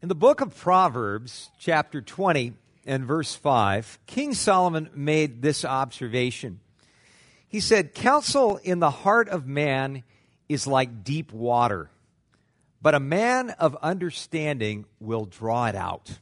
In the book of Proverbs, chapter 20 and verse 5, King Solomon made this observation. He said, "Counsel in the heart of man is like deep water, but a man of understanding will draw it out."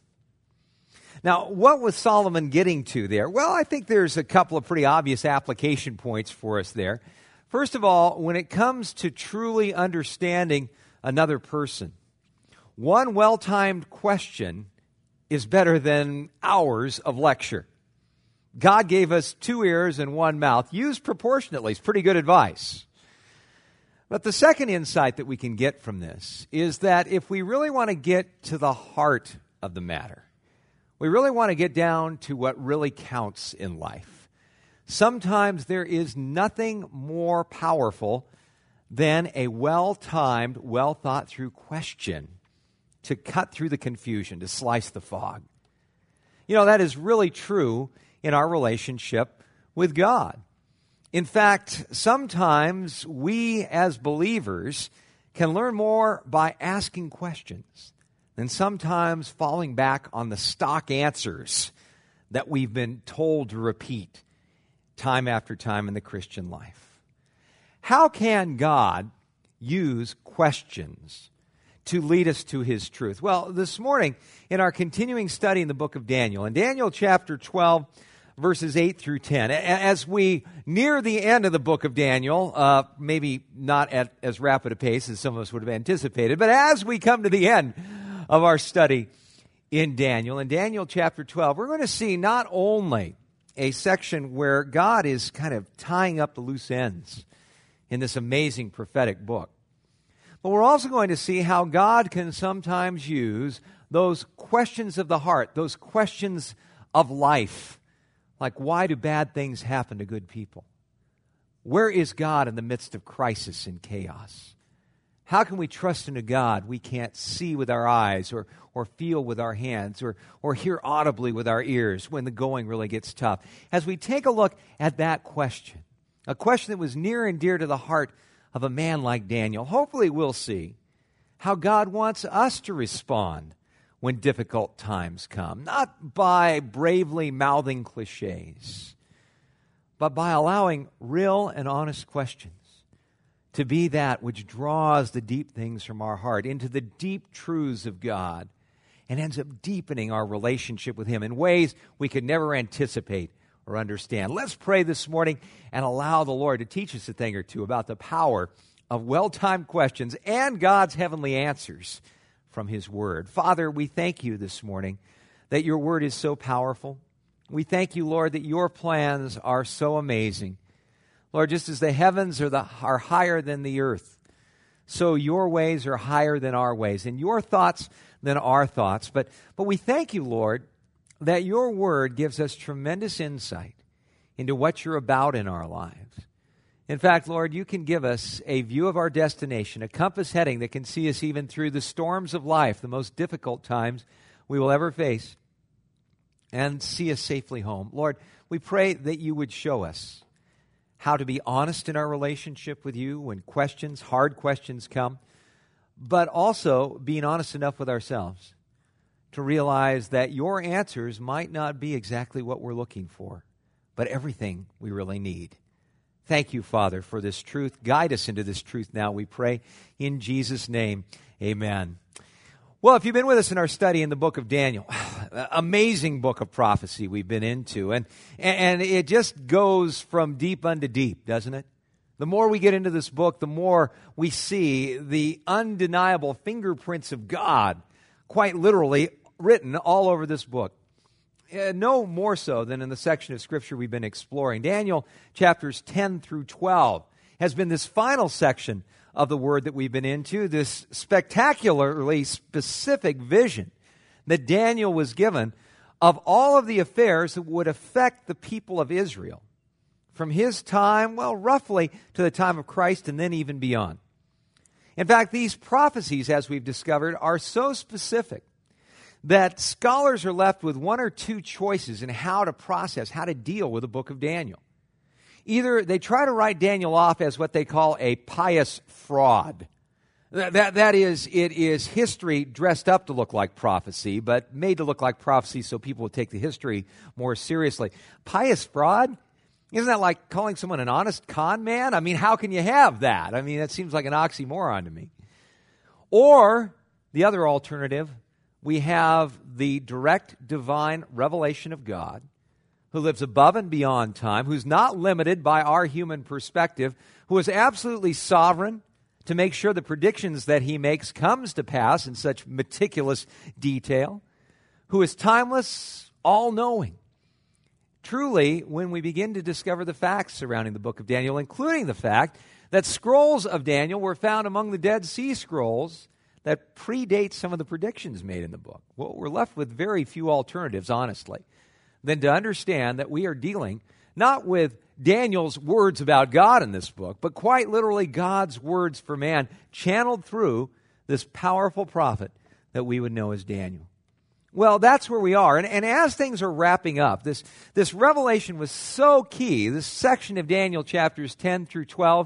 Now, what was Solomon getting to there? Well, I think there's a couple of pretty obvious application points for us there. First of all, when it comes to truly understanding another person, one well-timed question is better than hours of lecture. God gave us 2 ears and 1 mouth. Used proportionately is pretty good advice. But the second insight that we can get from this is that if we really want to get to the heart of the matter, we really want to get down to what really counts in life, sometimes there is nothing more powerful than a well-timed, well-thought-through question to cut through the confusion, to slice the fog. You know, that is really true in our relationship with God. In fact, sometimes we as believers can learn more by asking questions than sometimes falling back on the stock answers that we've been told to repeat time after time in the Christian life. How can God use questions to lead us to His truth? Well, this morning, in our continuing study in the book of Daniel, in Daniel chapter 12, verses 8 through 10, as we near the end of the book of Daniel, maybe not at as rapid a pace as some of us would have anticipated, but as we come to the end of our study in Daniel chapter 12, we're going to see not only a section where God is kind of tying up the loose ends in this amazing prophetic book, but we're also going to see how God can sometimes use those questions of the heart, those questions of life, like why do bad things happen to good people? Where is God in the midst of crisis and chaos? How can we trust in a God we can't see with our eyes or feel with our hands or hear audibly with our ears when the going really gets tough? As we take a look at that question, a question that was near and dear to the heart of a man like Daniel, hopefully we'll see how God wants us to respond when difficult times come, not by bravely mouthing cliches, but by allowing real and honest questions to be that which draws the deep things from our heart into the deep truths of God and ends up deepening our relationship with Him in ways we could never anticipate or understand. Let's pray this morning and allow the Lord to teach us a thing or two about the power of well-timed questions and God's heavenly answers from His Word. Father, we thank You this morning that Your Word is so powerful. We thank You, Lord, that Your plans are so amazing. Lord, just as the heavens are higher than the earth, so Your ways are higher than our ways, and Your thoughts than our thoughts. But we thank You, Lord, that Your Word gives us tremendous insight into what You're about in our lives. In fact, Lord, You can give us a view of our destination, a compass heading that can see us even through the storms of life, the most difficult times we will ever face, and see us safely home. Lord, we pray that You would show us how to be honest in our relationship with You when questions, hard questions come, but also being honest enough with ourselves to realize that Your answers might not be exactly what we're looking for, but everything we really need. Thank You, Father, for this truth. Guide us into this truth now, we pray. In Jesus' name, amen. Well, if you've been with us in our study in the book of Daniel, amazing book of prophecy we've been into, and it just goes from deep unto deep, doesn't it? The more we get into this book, the more we see the undeniable fingerprints of God, quite literally written all over this book. No more so than in the section of Scripture we've been exploring. Daniel chapters 10 through 12 has been this final section of the Word that we've been into, this spectacularly specific vision that Daniel was given of all of the affairs that would affect the people of Israel from his time, well, roughly to the time of Christ and then even beyond. In fact, these prophecies, as we've discovered, are so specific that scholars are left with one or two choices in how to process, how to deal with the book of Daniel. Either they try to write Daniel off as what they call a pious fraud, That is, it is history dressed up to look like prophecy, but made to look like prophecy so people would take the history more seriously. Pious fraud? Isn't that like calling someone an honest con man? I mean, how can you have that? I mean, that seems like an oxymoron to me. Or, the other alternative, we have the direct divine revelation of God, who lives above and beyond time, who's not limited by our human perspective, who is absolutely sovereign to make sure the predictions that he makes comes to pass in such meticulous detail, who is timeless, all-knowing. Truly, when we begin to discover the facts surrounding the book of Daniel, including the fact that scrolls of Daniel were found among the Dead Sea Scrolls that predate some of the predictions made in the book, well, we're left with very few alternatives, honestly, than to understand that we are dealing not with Daniel's words about God in this book, but quite literally God's words for man channeled through this powerful prophet that we would know as Daniel. Well, that's where we are. And as things are wrapping up, this revelation was so key, this section of Daniel chapters 10 through 12,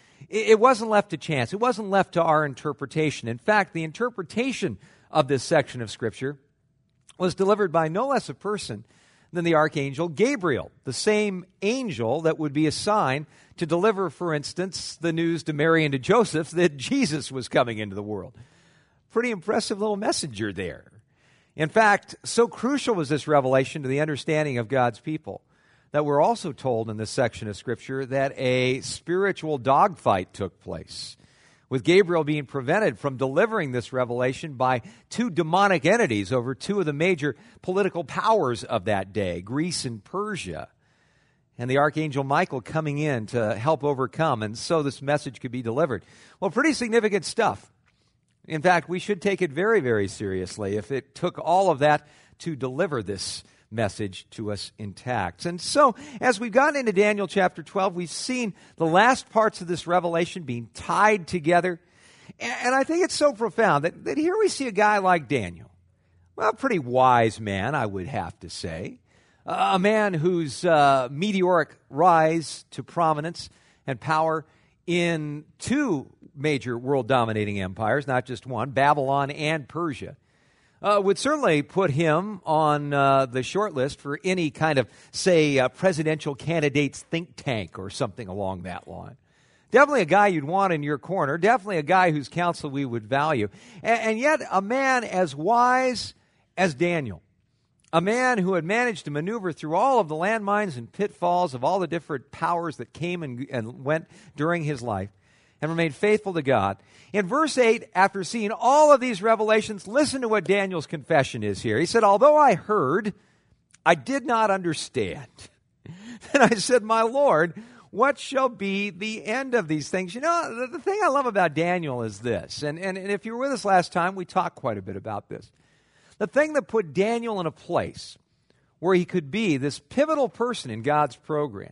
it wasn't left to chance. It wasn't left to our interpretation. In fact, the interpretation of this section of Scripture was delivered by no less a person than the archangel Gabriel, the same angel that would be assigned to deliver, for instance, the news to Mary and to Joseph that Jesus was coming into the world. Pretty impressive little messenger there. In fact, so crucial was this revelation to the understanding of God's people that we're also told in this section of Scripture that a spiritual dogfight took place, with Gabriel being prevented from delivering this revelation by two demonic entities over two of the major political powers of that day, Greece and Persia, and the archangel Michael coming in to help overcome, and so this message could be delivered. Well, pretty significant stuff. In fact, we should take it very, very seriously if it took all of that to deliver this message to us intact. And so, as we've gotten into Daniel chapter 12, we've seen the last parts of this revelation being tied together. And I think it's so profound that here we see a guy like Daniel. Well, a pretty wise man, I would have to say. A man whose meteoric rise to prominence and power in two major world-dominating empires, not just one, Babylon and Persia, would certainly put him on the short list for any kind of, say, presidential candidate's think tank or something along that line. Definitely a guy you'd want in your corner. Definitely a guy whose counsel we would value. And yet a man as wise as Daniel. A man who had managed to maneuver through all of the landmines and pitfalls of all the different powers that came and went during his life and remained faithful to God. In verse 8, after seeing all of these revelations, listen to what Daniel's confession is here. He said, "Although I heard, I did not understand. Then I said, my Lord, what shall be the end of these things?" You know, the thing I love about Daniel is this, and if you were with us last time, we talked quite a bit about this. The thing that put Daniel in a place where he could be this pivotal person in God's program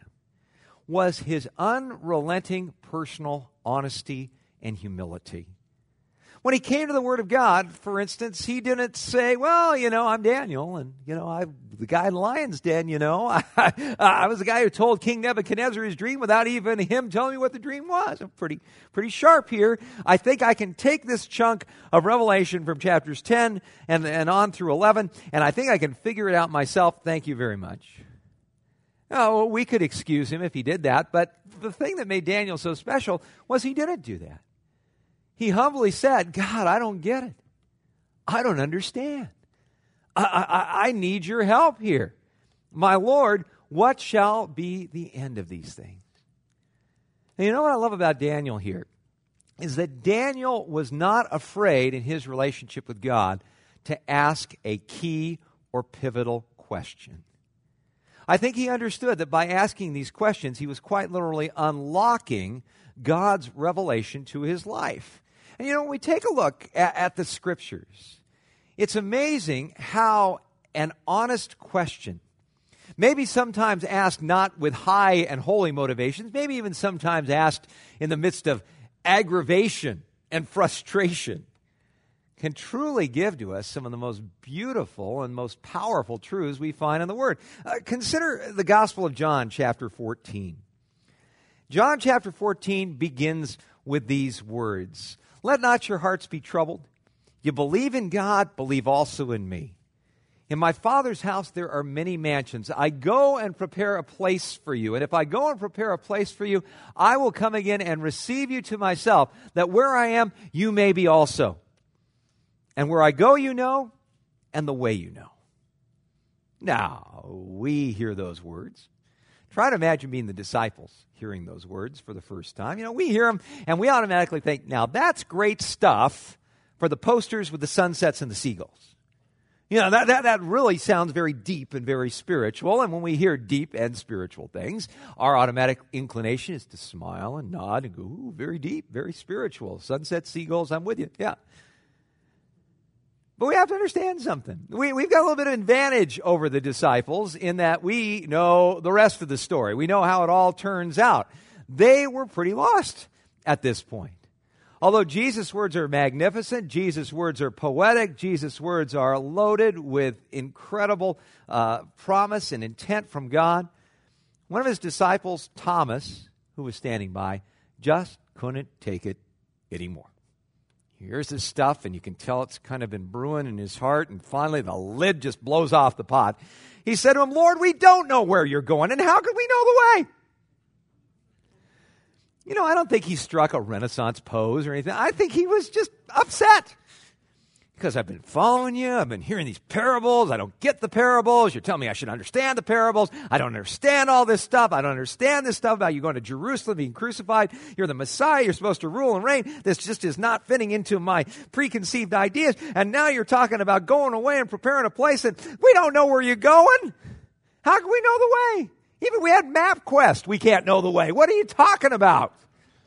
was his unrelenting personal honesty and humility. When he came to the Word of God, for instance, he didn't say, well, you know, I'm Daniel, and, you know, I'm the guy in the lion's den, you know. I was the guy who told King Nebuchadnezzar his dream without even him telling me what the dream was. I'm pretty sharp here. I think I can take this chunk of Revelation from chapters 10 and on through 11, and I think I can figure it out myself. Thank you very much. Oh, we could excuse him if he did that, but the thing that made Daniel so special was he didn't do that. He humbly said, God, I don't get it. I don't understand. I need your help here. My Lord, what shall be the end of these things? And you know what I love about Daniel here is that Daniel was not afraid in his relationship with God to ask a key or pivotal question. I think he understood that by asking these questions, he was quite literally unlocking God's revelation to his life. And you know, when we take a look at the Scriptures, it's amazing how an honest question, maybe sometimes asked not with high and holy motivations, maybe even sometimes asked in the midst of aggravation and frustration, can truly give to us some of the most beautiful and most powerful truths we find in the Word. Consider the Gospel of John, chapter 14. John chapter 14 begins with these words. Let not your hearts be troubled. You believe in God, believe also in me. In my Father's house there are many mansions. I go and prepare a place for you. And if I go and prepare a place for you, I will come again and receive you to myself, that where I am, you may be also. And where I go, you know, and the way you know. Now, we hear those words. Try to imagine being the disciples hearing those words for the first time. We hear them, and we automatically think, now that's great stuff for the posters with the sunsets and the seagulls. That really sounds very deep and very spiritual. And when we hear deep and spiritual things, our automatic inclination is to smile and nod and go, ooh, very deep, very spiritual. Sunset, seagulls, I'm with you. Yeah. But we have to understand something. We've got a little bit of advantage over the disciples in that we know the rest of the story. We know how it all turns out. They were pretty lost at this point. Although Jesus' words are magnificent, Jesus' words are poetic, Jesus' words are loaded with incredible promise and intent from God, one of his disciples, Thomas, who was standing by, just couldn't take it anymore. He hears this stuff, and you can tell it's kind of been brewing in his heart, and finally the lid just blows off the pot. He said to him, Lord, we don't know where you're going, and how could we know the way? I don't think he struck a Renaissance pose or anything. I think he was just upset. Because I've been following you. I've been hearing these parables. I don't get the parables. You're telling me I should understand the parables. I don't understand all this stuff. I don't understand this stuff about you going to Jerusalem, being crucified. You're the Messiah. You're supposed to rule and reign. This just is not fitting into my preconceived ideas. And now you're talking about going away and preparing a place, and we don't know where you're going. How can we know the way? Even we had MapQuest, we can't know the way. What are you talking about?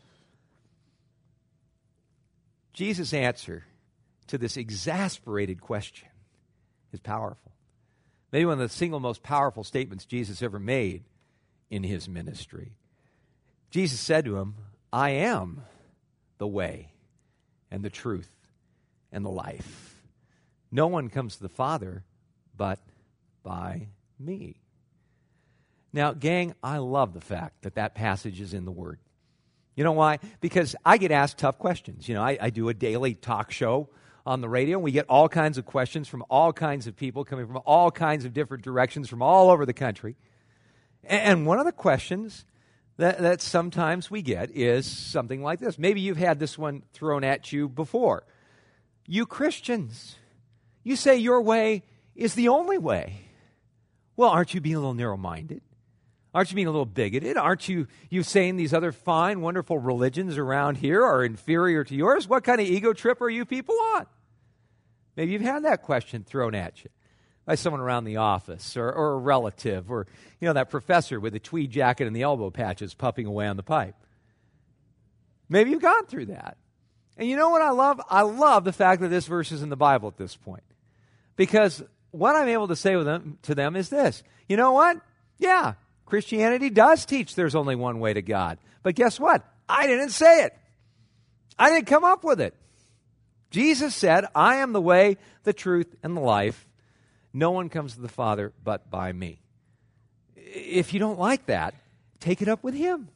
Jesus' answer to this exasperated question is powerful. Maybe one of the single most powerful statements Jesus ever made in his ministry. Jesus said to him, I am the way and the truth and the life. No one comes to the Father but by me. Now, gang, I love the fact that passage is in the Word. You know why? Because I get asked tough questions. I do a daily talk show on the radio, and we get all kinds of questions from all kinds of people coming from all kinds of different directions from all over the country. And one of the questions that sometimes we get is something like this. Maybe you've had this one thrown at you before. You Christians, you say your way is the only way. Well, aren't you being a little narrow-minded? Aren't you being a little bigoted? Aren't you saying these other fine, wonderful religions around here are inferior to yours? What kind of ego trip are you people on? Maybe you've had that question thrown at you by someone around the office or a relative or, that professor with the tweed jacket and the elbow patches puffing away on the pipe. Maybe you've gone through that. And you know what I love? I love the fact that this verse is in the Bible at this point. Because what I'm able to say to them is this. You know what? Yeah. Christianity does teach there's only one way to God. But guess what? I didn't say it. I didn't come up with it. Jesus said, I am the way, the truth, and the life. No one comes to the Father but by me. If you don't like that, take it up with him.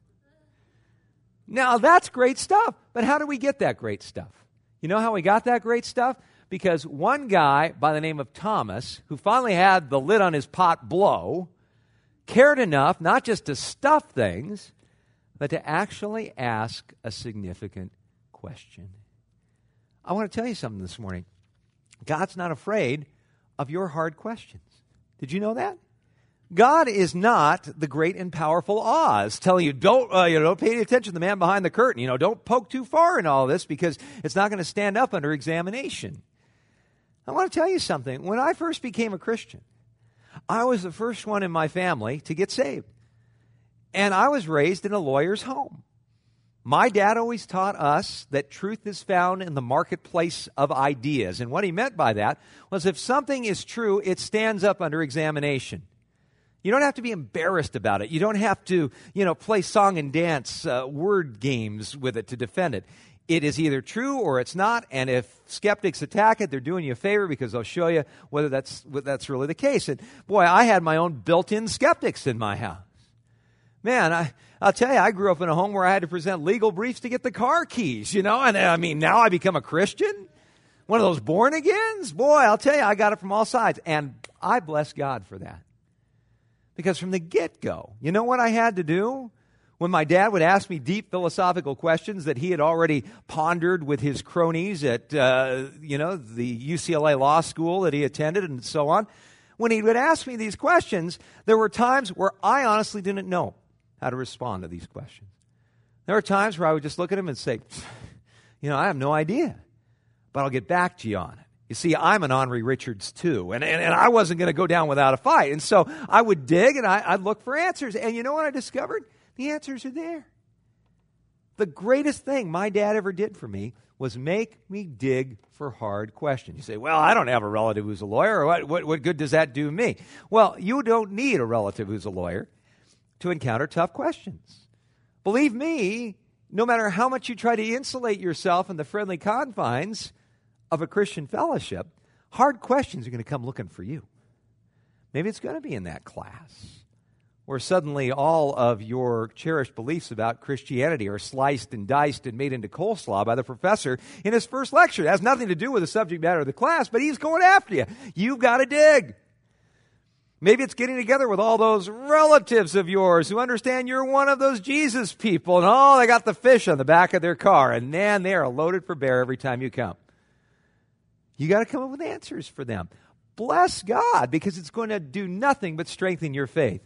Now, that's great stuff. But how do we get that great stuff? You know how we got that great stuff? Because one guy by the name of Thomas, who finally had the lid on his pot blow, cared enough not just to stuff things, but to actually ask a significant question. I want to tell you something this morning. God's not afraid of your hard questions. Did you know that? God is not the great and powerful Oz telling you, don't pay any attention to the man behind the curtain. Don't poke too far in all this because it's not going to stand up under examination. I want to tell you something. When I first became a Christian, I was the first one in my family to get saved. And I was raised in a lawyer's home. My dad always taught us that truth is found in the marketplace of ideas. And what he meant by that was if something is true, it stands up under examination. You don't have to be embarrassed about it. You don't have to, play song and dance word games with it to defend it. It is either true or it's not, and if skeptics attack it, they're doing you a favor because they'll show you whether that's really the case. And boy, I had my own built-in skeptics in my house. Man, I'll tell you, I grew up in a home where I had to present legal briefs to get the car keys, and I mean, now I become a Christian? One of those born agains? Boy, I'll tell you, I got it from all sides. And I bless God for that. Because from the get-go, you know what I had to do? When my dad would ask me deep philosophical questions that he had already pondered with his cronies at, the UCLA Law School that he attended and so on, when he would ask me these questions, there were times where I honestly didn't know how to respond to these questions. There were times where I would just look at him and say, I have no idea, but I'll get back to you on it. You see, I'm an Henri Richards too, and I wasn't going to go down without a fight. And so I would dig and I'd look for answers. And you know what I discovered? The answers are there. The greatest thing my dad ever did for me was make me dig for hard questions. You say, well, I don't have a relative who's a lawyer. Or what good does that do me? Well, you don't need a relative who's a lawyer to encounter tough questions. Believe me, no matter how much you try to insulate yourself in the friendly confines of a Christian fellowship, hard questions are going to come looking for you. Maybe it's going to be in that class where suddenly all of your cherished beliefs about Christianity are sliced and diced and made into coleslaw by the professor in his first lecture. It has nothing to do with the subject matter of the class, but he's going after you. You've got to dig. Maybe it's getting together with all those relatives of yours who understand you're one of those Jesus people, and they got the fish on the back of their car, and man, they are loaded for bear every time you come. You got to come up with answers for them. Bless God, because it's going to do nothing but strengthen your faith.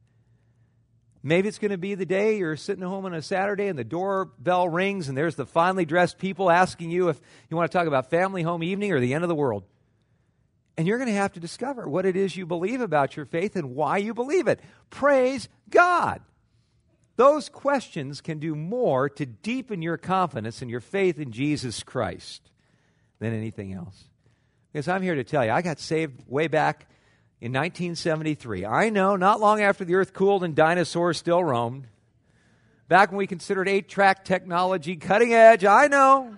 Maybe it's going to be the day you're sitting at home on a Saturday and the doorbell rings and there's the finely dressed people asking you if you want to talk about family home evening or the end of the world. And you're going to have to discover what it is you believe about your faith and why you believe it. Praise God. Those questions can do more to deepen your confidence in your faith in Jesus Christ than anything else. Because I'm here to tell you, I got saved way back in 1973. I know, not long after the earth cooled and dinosaurs still roamed. Back when we considered 8-track technology cutting edge, I know.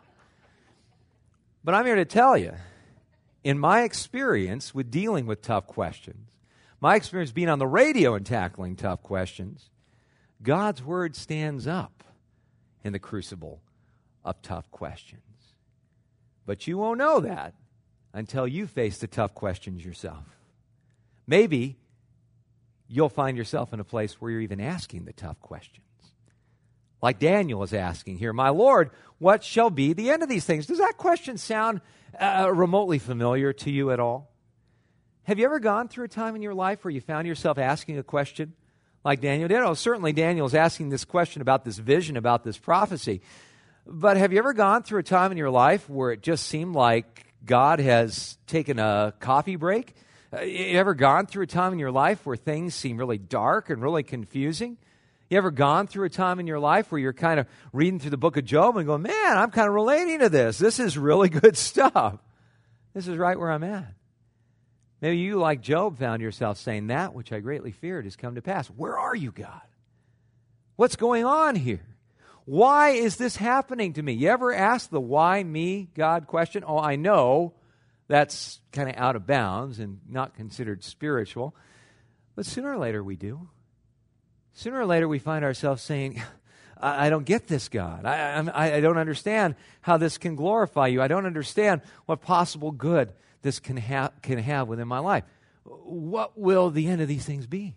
But I'm here to tell you, in my experience with dealing with tough questions, my experience being on the radio and tackling tough questions, God's Word stands up in the crucible of tough questions. But you won't know that until you face the tough questions yourself. Maybe you'll find yourself in a place where you're even asking the tough questions. Like Daniel is asking here, my Lord, what shall be the end of these things? Does that question sound remotely familiar to you at all? Have you ever gone through a time in your life where you found yourself asking a question like Daniel did? Oh, certainly Daniel is asking this question about this vision, about this prophecy. But have you ever gone through a time in your life where it just seemed like God has taken a coffee break? You ever gone through a time in your life where things seem really dark and really confusing? You ever gone through a time in your life where you're kind of reading through the book of Job and going, man, I'm kind of relating to this. This is really good stuff. This is right where I'm at. Maybe you, like Job, found yourself saying, that which I greatly feared has come to pass. Where are you, God? What's going on here? Why is this happening to me? You ever ask the why me, God question? Oh, I know that's kind of out of bounds and not considered spiritual. But sooner or later we do. Sooner or later we find ourselves saying, I don't get this, God. I don't understand how this can glorify you. I don't understand what possible good this can have within my life. What will the end of these things be?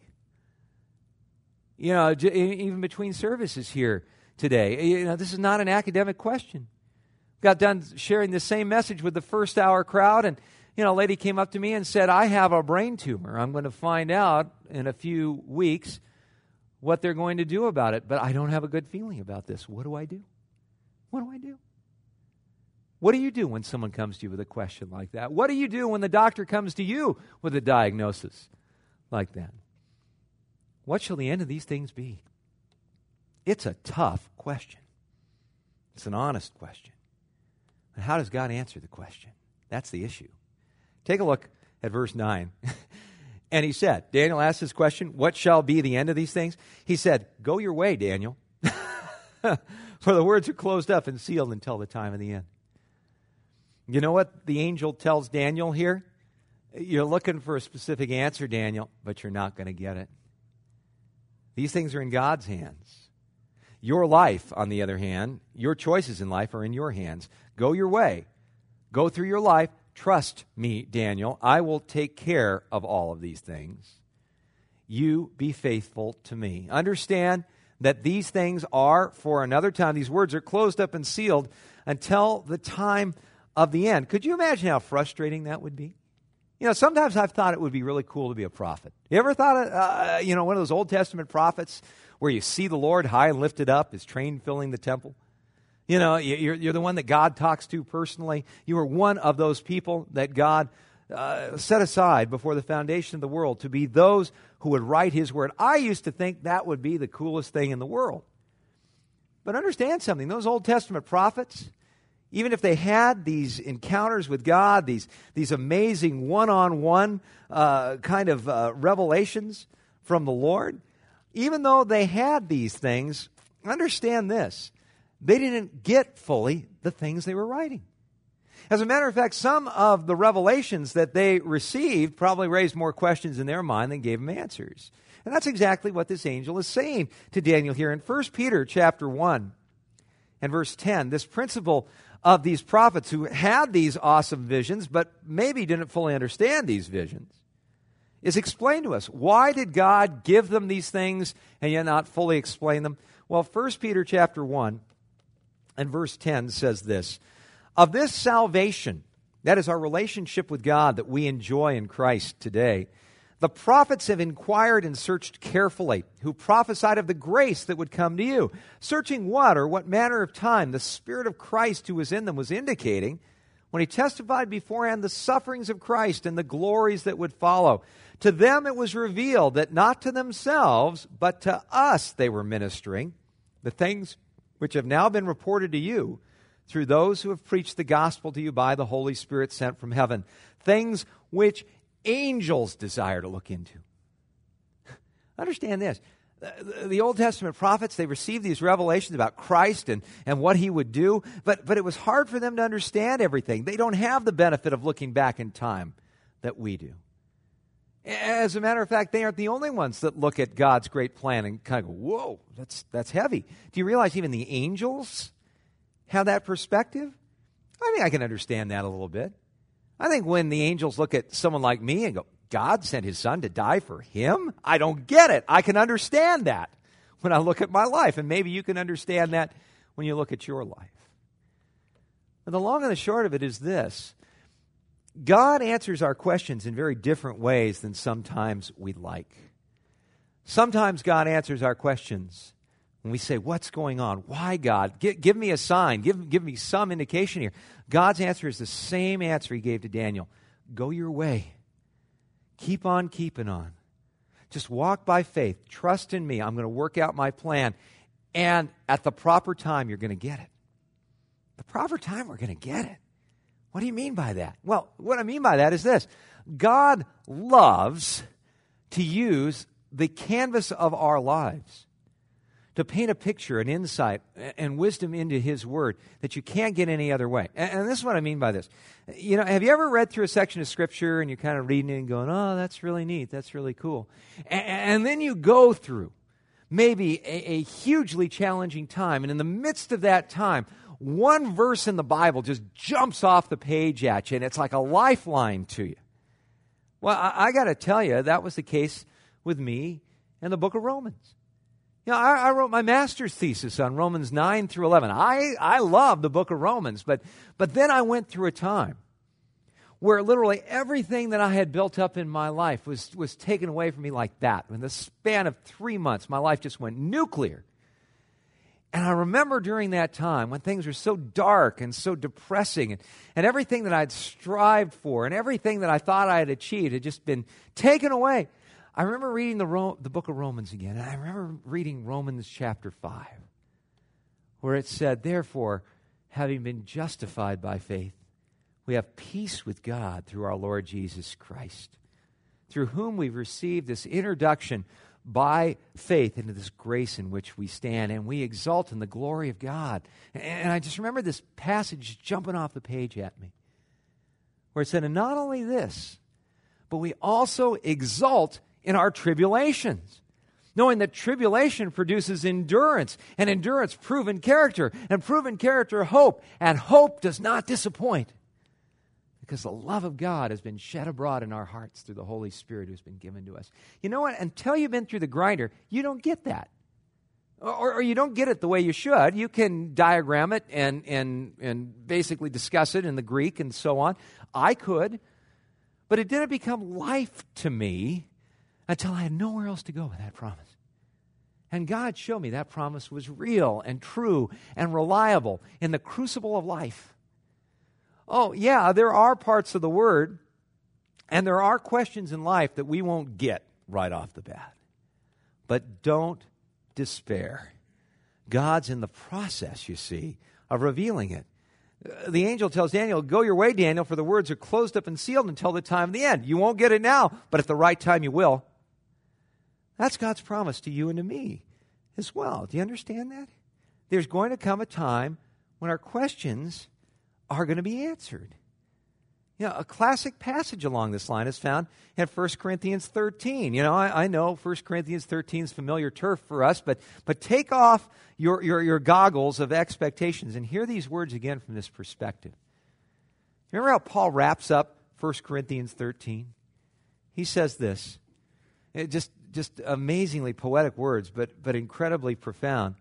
Even between services here today, this is not an academic question. Got done sharing the same message with the first hour crowd, and a lady came up to me and said, I have a brain tumor. I'm going to find out in a few weeks what they're going to do about it, but I don't have a good feeling about this. What do I do? What do I do? What do you do when someone comes to you with a question like that? What do you do when the doctor comes to you with a diagnosis like that? What shall the end of these things be? It's a tough question. It's an honest question. But how does God answer the question? That's the issue. Take a look at verse 9. And he said, Daniel asked this question, what shall be the end of these things? He said, go your way, Daniel. For the words are closed up and sealed until the time of the end. You know what the angel tells Daniel here? You're looking for a specific answer, Daniel, but you're not going to get it. These things are in God's hands. Your life, on the other hand, your choices in life are in your hands. Go your way. Go through your life. Trust me, Daniel. I will take care of all of these things. You be faithful to me. Understand that these things are for another time. These words are closed up and sealed until the time of the end. Could you imagine how frustrating that would be? You know, sometimes I've thought it would be really cool to be a prophet. You ever thought of, one of those Old Testament prophets where you see the Lord high and lifted up, his train filling the temple? You know, you're the one that God talks to personally. You are one of those people that God set aside before the foundation of the world to be those who would write his word. I used to think that would be the coolest thing in the world. But understand something. Those Old Testament prophets, even if they had these encounters with God, these amazing one-on-one kind of revelations from the Lord, even though they had these things, understand this. They didn't get fully the things they were writing. As a matter of fact, some of the revelations that they received probably raised more questions in their mind than gave them answers. And that's exactly what this angel is saying to Daniel here in 1 Peter chapter 1 and verse 10. This principle of these prophets who had these awesome visions but maybe didn't fully understand these visions is explained to us. Why did God give them these things and yet not fully explain them? Well, 1 Peter chapter 1 and verse 10 says this: of this salvation, that is our relationship with God that we enjoy in Christ today, the prophets have inquired and searched carefully, who prophesied of the grace that would come to you. Searching what or what manner of time the Spirit of Christ who was in them was indicating when he testified beforehand the sufferings of Christ and the glories that would follow. To them it was revealed that not to themselves, but to us they were ministering the things which have now been reported to you through those who have preached the gospel to you by the Holy Spirit sent from heaven, things which angels desire to look into. Understand this. The Old Testament prophets, they received these revelations about Christ and what he would do, but it was hard for them to understand everything. They don't have the benefit of looking back in time that we do. As a matter of fact, they aren't the only ones that look at God's great plan and kind of go, whoa, that's heavy. Do you realize even the angels have that perspective? I think I can understand that a little bit. I think when the angels look at someone like me and go, God sent his son to die for him? I don't get it. I can understand that when I look at my life, and maybe you can understand that when you look at your life. But the long and the short of it is this: God answers our questions in very different ways than sometimes we'd like. Sometimes God answers our questions when we say, what's going on? Why, God? Give me a sign. Give me some indication here. God's answer is the same answer he gave to Daniel. Go your way. Keep on keeping on. Just walk by faith. Trust in me. I'm going to work out my plan. And at the proper time, you're going to get it. The proper time, we're going to get it. What do you mean by that? Well, what I mean by that is this. God loves to use the canvas of our lives to paint a picture, an insight, and wisdom into his word that you can't get any other way. And this is what I mean by this. You know, have you ever read through a section of Scripture and you're kind of reading it and going, oh, that's really neat, that's really cool. And then you go through maybe a hugely challenging time, and in the midst of that time, one verse in the Bible just jumps off the page at you, and it's like a lifeline to you. Well, I got to tell you, that was the case with me in the book of Romans. You know, I wrote my master's thesis on Romans 9 through 11. I love the book of Romans, but then I went through a time where literally everything that I had built up in my life was taken away from me like that. In the span of 3 months, my life just went nuclear. And I remember during that time when things were so dark and so depressing and everything that I'd strived for and everything that I thought I had achieved had just been taken away. I remember reading the book of Romans again, and I remember reading Romans chapter 5, where it said, therefore, having been justified by faith, we have peace with God through our Lord Jesus Christ, through whom we've received this introduction by faith into this grace in which we stand, and we exult in the glory of God. And I just remember this passage jumping off the page at me, where it said, and not only this, but we also exult in our tribulations, knowing that tribulation produces endurance, and endurance proven character, and proven character hope, and hope does not disappoint, because the love of God has been shed abroad in our hearts through the Holy Spirit who's been given to us. You know what? Until you've been through the grinder, you don't get that. Or you don't get it the way you should. You can diagram it and basically discuss it in the Greek and so on. I could, but it didn't become life to me until I had nowhere else to go with that promise. And God showed me that promise was real and true and reliable in the crucible of life. Oh, yeah, there are parts of the Word, and there are questions in life that we won't get right off the bat. But don't despair. God's in the process, you see, of revealing it. The angel tells Daniel, go your way, Daniel, for the words are closed up and sealed until the time of the end. You won't get it now, but at the right time you will. That's God's promise to you and to me as well. Do you understand that? There's going to come a time when our questions are going to be answered. You know, a classic passage along this line is found in 1 Corinthians 13. You know, I know 1 Corinthians 13 is familiar turf for us, but take off your goggles of expectations and hear these words again from this perspective. Remember how Paul wraps up 1 Corinthians 13? He says this, just amazingly poetic words, but incredibly profound.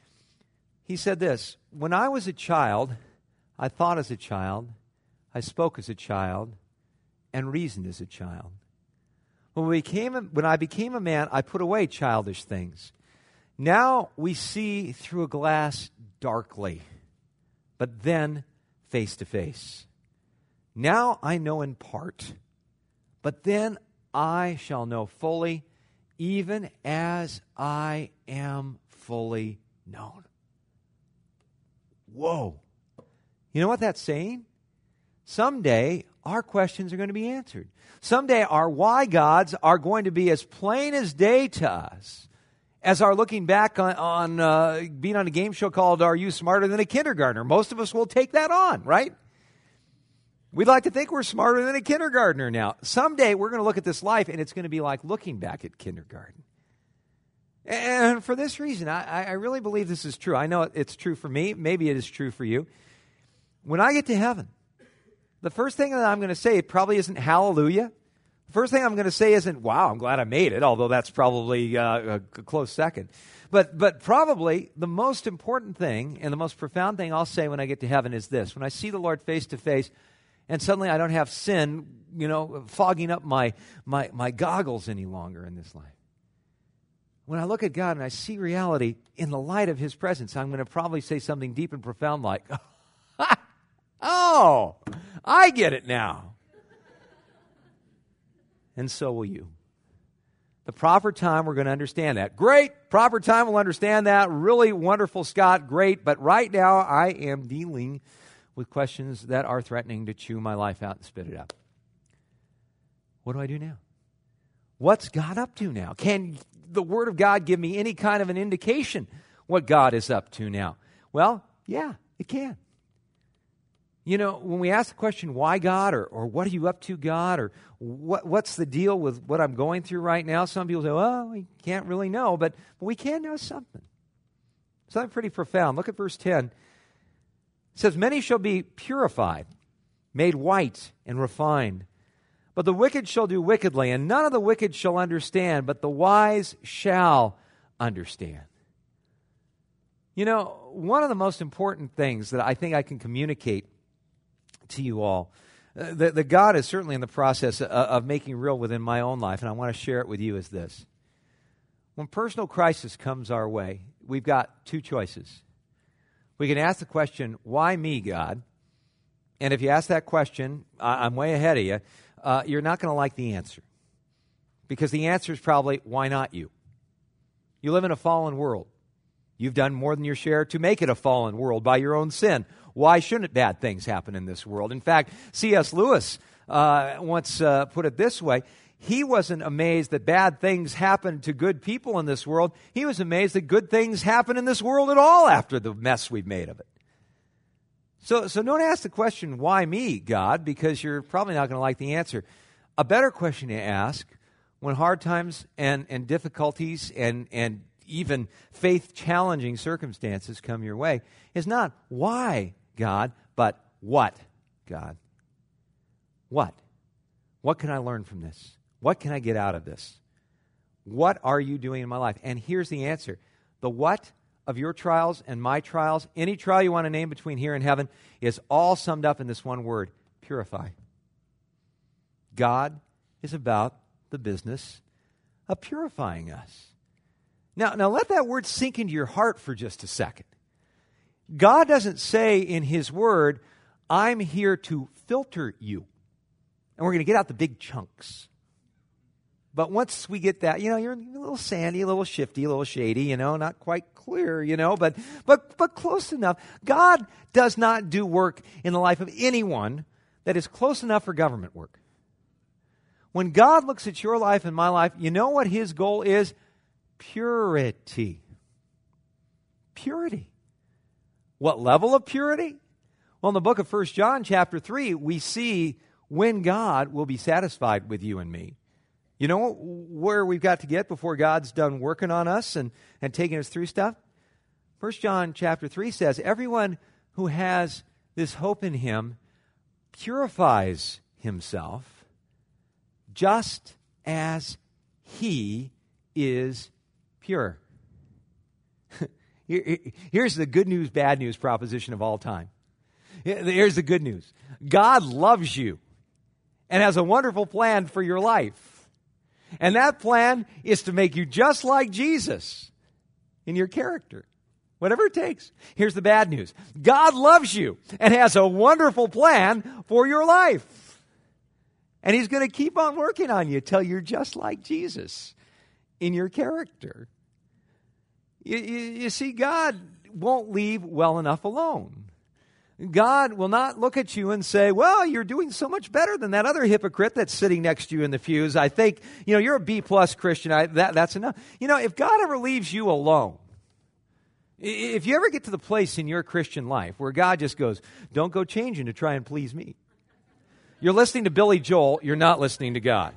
He said this, when I was a child, I thought as a child, I spoke as a child, and reasoned as a child. When I became a man, I put away childish things. Now we see through a glass darkly, but then face to face. Now I know in part, but then I shall know fully, even as I am fully known. Whoa. You know what that's saying? Someday, our questions are going to be answered. Someday, our why gods are going to be as plain as day to us as our looking back on being on a game show called Are You Smarter Than a Kindergartner? Most of us will take that on, right? We'd like to think we're smarter than a kindergartner now. Someday, we're going to look at this life, and it's going to be like looking back at kindergarten. And for this reason, I really believe this is true. I know it's true for me. Maybe it is true for you. When I get to heaven, the first thing that I'm going to say probably isn't hallelujah. The first thing I'm going to say isn't, wow, I'm glad I made it, although that's probably a close second. But probably the most important thing and the most profound thing I'll say when I get to heaven is this. When I see the Lord face to face and suddenly I don't have sin, fogging up my goggles any longer in this life. When I look at God and I see reality in the light of His presence, I'm going to probably say something deep and profound like, oh, I get it now. And so will you. The proper time, we're going to understand that. Great. Proper time, we'll understand that. Really wonderful, Scott. Great. But right now, I am dealing with questions that are threatening to chew my life out and spit it up. What do I do now? What's God up to now? Can the Word of God give me any kind of an indication what God is up to now? Well, yeah, it can. When we ask the question, why God, or what are you up to, God, or what's the deal with what I'm going through right now? Some people say, well, we can't really know, but we can know something. Something pretty profound. Look at verse 10. It says, many shall be purified, made white and refined. But the wicked shall do wickedly, and none of the wicked shall understand, but the wise shall understand. One of the most important things that I think I can communicate to you all, that God is certainly in the process of making real within my own life, and I want to share it with you, is this. When personal crisis comes our way, we've got two choices. We can ask the question, why me, God? And if you ask that question, I'm way ahead of you, you're not going to like the answer. Because the answer is probably, why not you? You live in a fallen world. You've done more than your share to make it a fallen world by your own sin. Why shouldn't bad things happen in this world? In fact, C.S. Lewis once put it this way. He wasn't amazed that bad things happen to good people in this world. He was amazed that good things happen in this world at all after the mess we've made of it. So don't ask the question, why me, God? Because you're probably not going to like the answer. A better question to ask, when hard times and difficulties and even faith-challenging circumstances come your way, is not why, God, but what, God? What? What can I learn from this? What can I get out of this? What are you doing in my life? And here's the answer. The what of your trials and my trials, any trial you want to name between here and heaven, is all summed up in this one word: purify. God is about the business of purifying us. Now let that word sink into your heart for just a second. God doesn't say in His Word, I'm here to filter you, and we're going to get out the big chunks. But once we get that, you're a little sandy, a little shifty, a little shady, not quite clear, but close enough. God does not do work in the life of anyone that is close enough for government work. When God looks at your life and my life, you know what His goal is? Purity. Purity. What level of purity? Well, in the book of 1 John chapter 3, we see when God will be satisfied with you and me. You know where we've got to get before God's done working on us and taking us through stuff? 1 John chapter 3 says, everyone who has this hope in Him purifies himself just as He is pure. Here's the good news, bad news proposition of all time. Here's the good news. God loves you and has a wonderful plan for your life. And that plan is to make you just like Jesus in your character, whatever it takes. Here's the bad news. God loves you and has a wonderful plan for your life. And He's going to keep on working on you till you're just like Jesus in your character. You see, God won't leave well enough alone. God will not look at you and say, well, you're doing so much better than that other hypocrite that's sitting next to you in the pews. I think, you're a B-plus Christian. That's enough. If God ever leaves you alone, if you ever get to the place in your Christian life where God just goes, don't go changing to try and please me. You're listening to Billy Joel. You're not listening to God.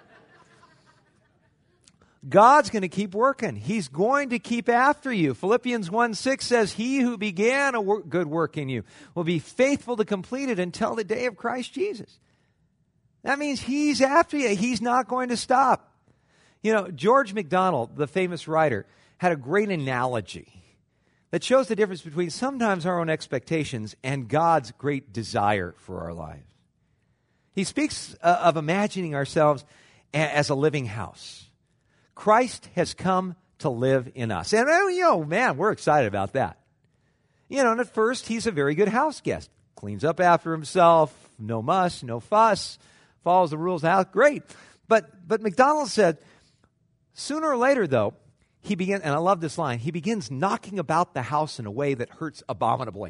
God's going to keep working. He's going to keep after you. Philippians 1:6 says, He who began a good work in you will be faithful to complete it until the day of Christ Jesus. That means He's after you. He's not going to stop. George MacDonald, the famous writer, had a great analogy that shows the difference between sometimes our own expectations and God's great desire for our lives. He speaks of imagining ourselves as a living house. Christ has come to live in us. And, man, we're excited about that. And at first, He's a very good house guest. Cleans up after Himself, no muss, no fuss, follows the rules of the house. Great. But MacDonald said, sooner or later, though, he begins, and I love this line, he begins knocking about the house in a way that hurts abominably.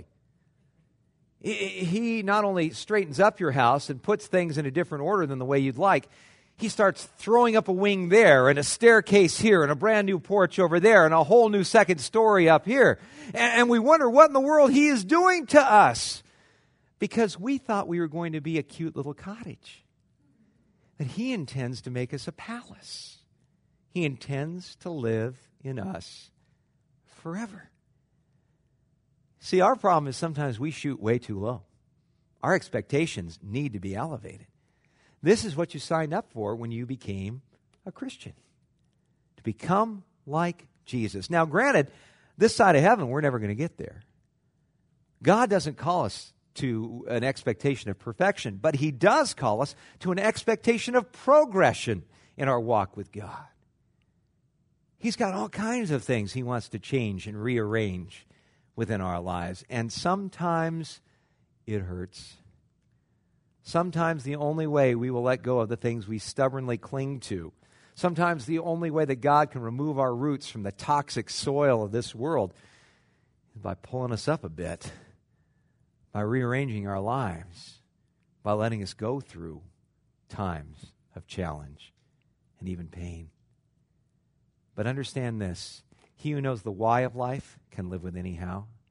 He not only straightens up your house and puts things in a different order than the way you'd like, he starts throwing up a wing there and a staircase here and a brand new porch over there and a whole new second story up here. And we wonder what in the world he is doing to us because we thought we were going to be a cute little cottage. But he intends to make us a palace. He intends to live in us forever. See, our problem is sometimes we shoot way too low. Our expectations need to be elevated. This is what you signed up for when you became a Christian, to become like Jesus. Now, granted, this side of heaven, we're never going to get there. God doesn't call us to an expectation of perfection, but He does call us to an expectation of progression in our walk with God. He's got all kinds of things He wants to change and rearrange within our lives, and sometimes it hurts. Sometimes the only way we will let go of the things we stubbornly cling to, sometimes the only way that God can remove our roots from the toxic soil of this world is by pulling us up a bit, by rearranging our lives, by letting us go through times of challenge and even pain. But understand this, he who knows the why of life can live with anyhow.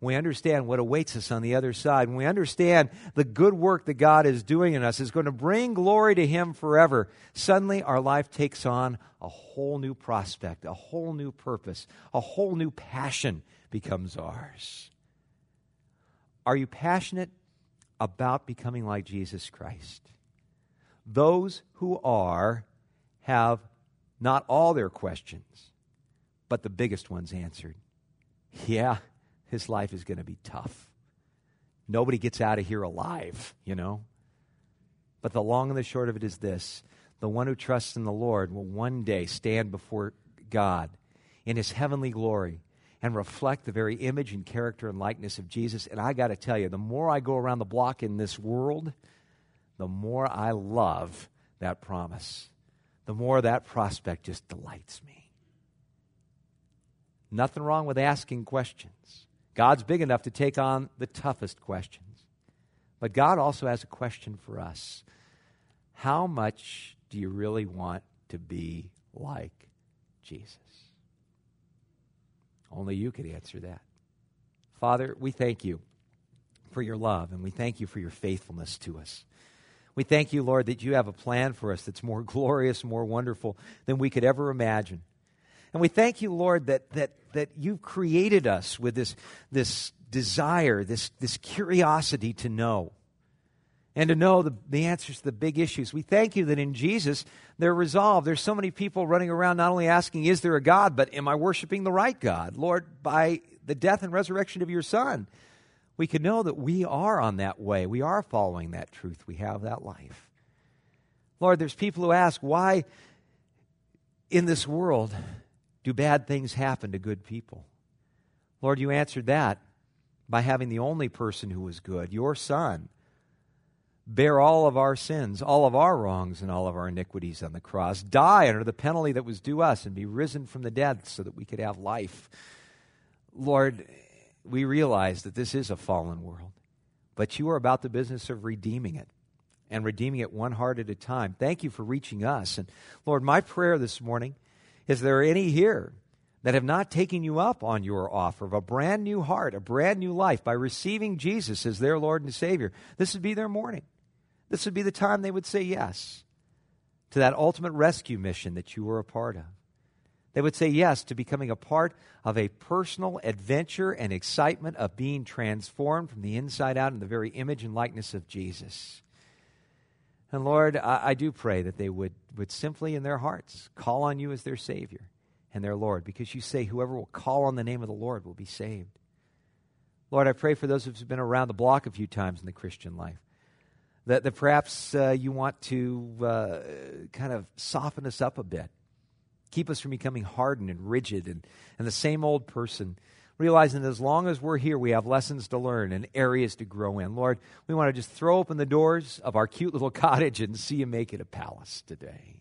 when we understand what awaits us on the other side, when we understand the good work that God is doing in us is going to bring glory to Him forever, suddenly our life takes on a whole new prospect, a whole new purpose, a whole new passion becomes ours. Are you passionate about becoming like Jesus Christ? Those who are have not all their questions, but the biggest ones answered. Yeah, his life is going to be tough. Nobody gets out of here alive, But the long and the short of it is this: the one who trusts in the Lord will one day stand before God in His heavenly glory and reflect the very image and character and likeness of Jesus. And I got to tell you, the more I go around the block in this world, the more I love that promise. The more that prospect just delights me. Nothing wrong with asking questions. God's big enough to take on the toughest questions. But God also has a question for us. How much do you really want to be like Jesus? Only you could answer that. Father, we thank you for your love, and we thank you for your faithfulness to us. We thank you, Lord, that you have a plan for us that's more glorious, more wonderful than we could ever imagine. And we thank you, Lord, that you've created us with this desire, this curiosity to know, and to know the answers to the big issues. We thank you that in Jesus, they're resolved. There's so many people running around not only asking, is there a God, but am I worshiping the right God? Lord, by the death and resurrection of your Son, we can know that we are on that way. We are following that truth. We have that life. Lord, there's people who ask, why in this world do bad things happen to good people? Lord, you answered that by having the only person who was good, your Son, bear all of our sins, all of our wrongs, and all of our iniquities on the cross, die under the penalty that was due us, and be risen from the dead so that we could have life. Lord, we realize that this is a fallen world, but you are about the business of redeeming it, and redeeming it one heart at a time. Thank you for reaching us. And Lord, my prayer this morning is there are any here that have not taken you up on your offer of a brand new heart, a brand new life by receiving Jesus as their Lord and Savior. This would be their morning. This would be the time they would say yes to that ultimate rescue mission that you were a part of. They would say yes to becoming a part of a personal adventure and excitement of being transformed from the inside out in the very image and likeness of Jesus. And Lord, I do pray that they would simply in their hearts call on you as their Savior and their Lord, because you say whoever will call on the name of the Lord will be saved. Lord, I pray for those who've been around the block a few times in the Christian life, that perhaps you want to kind of soften us up a bit. Keep us from becoming hardened and rigid and the same old person, realizing that as long as we're here, we have lessons to learn and areas to grow in. Lord, we want to just throw open the doors of our cute little cottage and see you make it a palace today.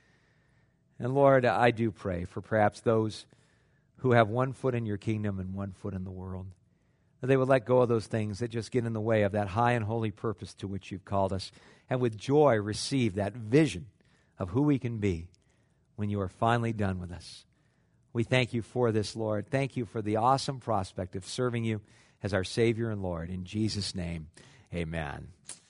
And Lord, I do pray for perhaps those who have one foot in your kingdom and one foot in the world, that they would let go of those things that just get in the way of that high and holy purpose to which you've called us, and with joy receive that vision of who we can be when you are finally done with us. We thank you for this, Lord. Thank you for the awesome prospect of serving you as our Savior and Lord. In Jesus' name, amen.